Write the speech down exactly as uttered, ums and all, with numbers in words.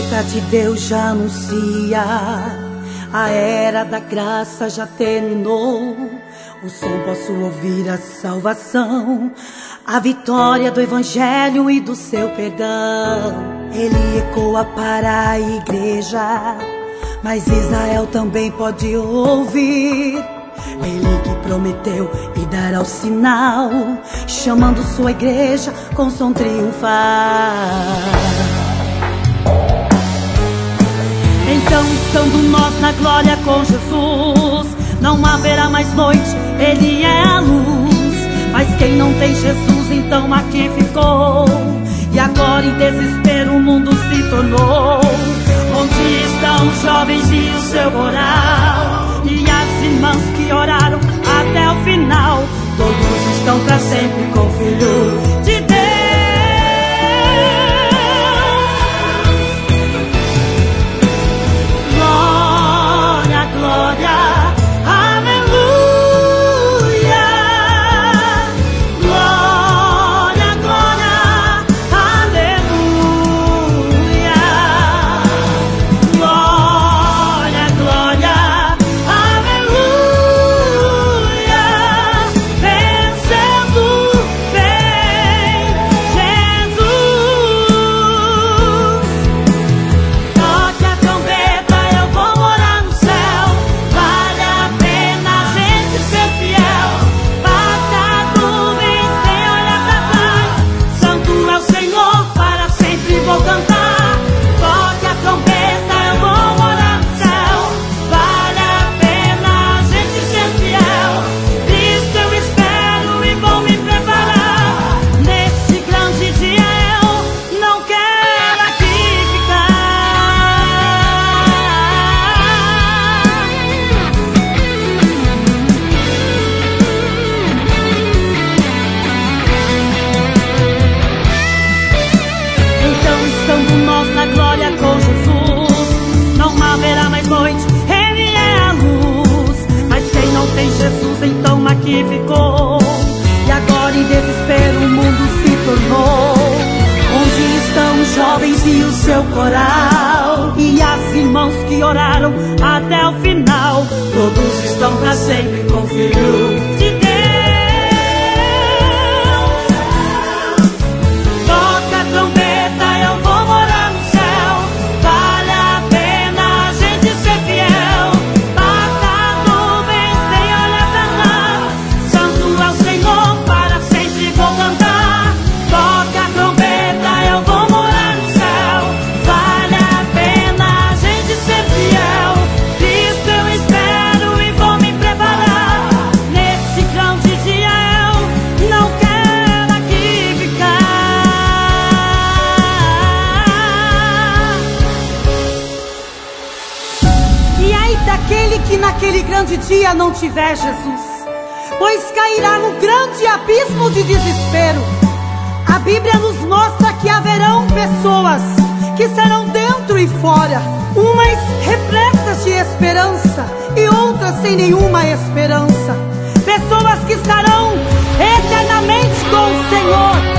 trombeta de Deus já anuncia, a era da graça já terminou. O som posso ouvir a salvação, a vitória do Evangelho e do seu perdão. Ele ecoa para a igreja, mas Israel também pode ouvir. Ele que prometeu e dará o sinal, chamando sua igreja com som triunfal. Então, estando nós na glória com Jesus, não haverá mais noite, Ele é a luz. Mas quem não tem Jesus, então aqui ficou, e agora em desespero o mundo se tornou. Onde estão os jovens e o seu coral, e as irmãs que oraram até o final? Todos estão para sempre com o Filho de Deus. Glória, glória. Então aqui ficou, e agora em desespero o mundo se tornou. Onde estão os jovens e o seu coral, e as irmãos que oraram até o final? Todos estão para sempre com o Filho de Deus. Toca a trombeta, eu vou morar no céu. Vale a pena a gente ser fiel. Daquele que naquele grande dia não tiver Jesus, pois cairá no grande abismo de desespero. A Bíblia nos mostra que haverão pessoas que serão dentro e fora, umas repletas de esperança e outras sem nenhuma esperança. Pessoas que estarão eternamente com o Senhor,